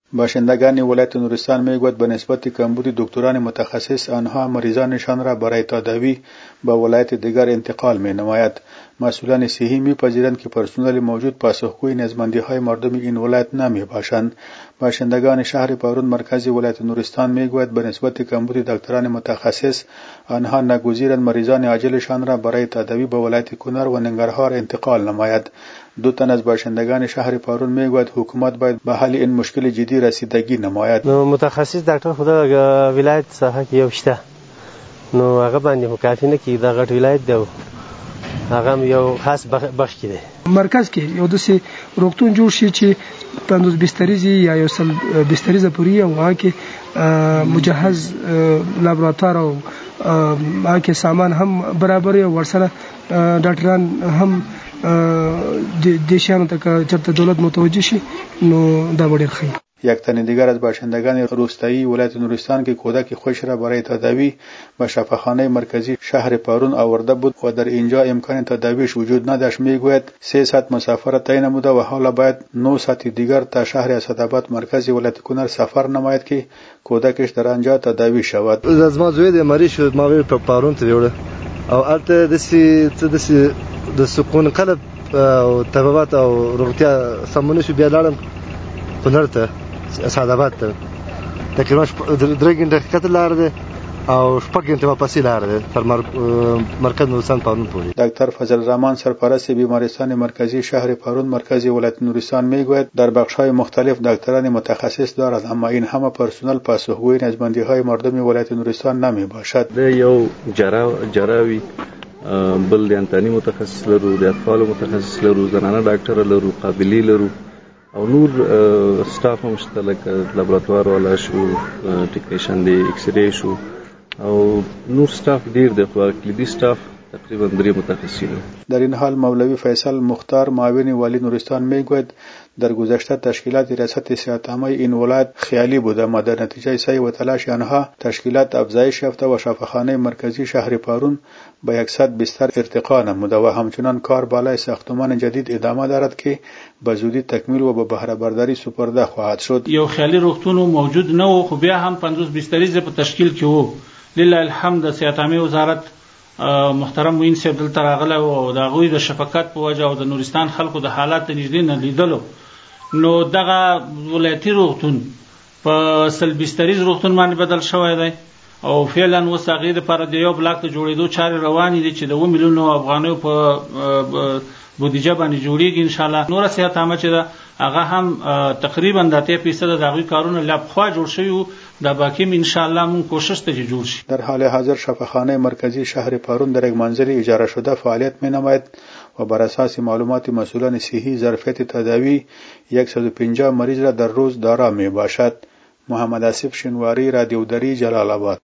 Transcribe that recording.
باشندگان ولایت نورستان میگوید به نسبت کمبود دکتران متخصص آنها مریضانشان را برای تداوی به ولایت دیگر انتقال می نماید. مسئولان صحی میپذیرند که پرسنل موجود پاسخگوی نیازمندی های مردم این ولایت نمی باشند. باشندگان شهر پارون مرکز ولایت نورستان میگوید به نسبت کمبود دکتران متخصص آنها ناگزیرند مریضان عاجلشان را برای تداوی به ولایت کنر و ننگرهار انتقال نماید. دو تن از باشندگان شهر پارون میگوید حکومت باید به حل این مشکل جدی رسیدگی نماید. متخصص ډاکټر خدا ولایت ساحه کې یو شته نو هغه باندې کافي نه کی دا غټ ولایت دی هغه یو خاص بخش کې دی. مرکز کې یو داسې روغتون جوړ شي چې 50 بستریزي یا یو سل بستریزه پوری او هغه کې مجهز لابراتوار او هغه کې سامان هم برابر او ورسره ډاکټران هم د شانو ته چرته دولت متوجه شي نو دا ډیر ښه. یک تن دیگر از باشندگان روستایی ولایت نورستان که کودک خویش را برای تداوی به شفاخانه مرکزی شهر پارون آورده بود و در اینجا امکان تداویش وجود نداشت میگوید 300 مسافر تعیین نموده و حالا باید 900 دیگر تا شهر اسدآباد مرکز ولایت کنر سفر نماید که کودکش در آنجا تداوی شود. از ما زوی د مریض شد ما وی پارون ته وړه او الته د سکون قلب او طبابت او روغتیا سمونه شو بیا لاړم کنر ته اسدآباد ته تقریبا 3 غنټه لار ده او 6 غنټه پسې لار ده تر مرکز نورستان پارون پورې. دکتر فضل الرحمن سرپرست بیمارستان مرکزی شهر پارون مرکز ولایت نورستان میگوید در بخش‌های مختلف دکتران متخصص دارد اما این همه پرسنل پاسخگوی نیازمندی‌های مردم ولایت نورستان نمی باشد. یو جراوی بل د انتانی متخصص لرو د اطفال متخصص لرو زنانه ډاکټر لرو قابلی لرو او نور سټاف هم شته لکه لابراتوار والا شو ټیکنیشن دی ایکس ری شو او نور سټاف ډیر د کلیدي سټاف تقریبا 3 متخصصین. در این حال مولوی فیصل مختار معاون والی نورستان میگوید در گذشته تشکیلات ریاست صحت عامه این ولایت خیالی بوده اما در نتیجه سعی و تلاش آنها تشکیلات افزایش یافته و شفاخانه مرکزی شهر پارون به 100 بستر ارتقا نموده و همچنان کار بالای ساختمان جدید ادامه دارد که به زودی تکمیل و به بهره برداری سپرده خواهد شد. یو خیالی روغتون موجود نه و خو بیا هم 50 بستریزه په تشکیل کې وو. لله الحمد صحت عامه وزارت محترم موین صاحب دلته راغله او د غوی د شفقت په وجه او د نورستان خلکو د حالات نږدې نه لیدلو نو دغه ولایتي روغتون په سل بستریز روغتون باندې بدل شوی دی او فعلا وساغې لپاره د یو بلاک ته جوړېدو چارې روانې دي چې د 1 میلیون افغانیو په بودیجه باندې جوړیږي ان شاء الله. نور صحت عامه چې دا هغه هم تقریبا د 30% د هغوی کارونه لابخوا جوړ شوي دا باقی ان شاء الله مون کوشش ته جوړ شي. در حال حاضر شفاخانه مرکزی شهر پارون در یک منزل اجاره شده فعالیت می نماید و بر اساس معلومات مسئولان صحی ظرفیت تداوی 150 مریض را در روز دارا می باشد. محمد آصف شنواری، رادیو دری، جلال آباد.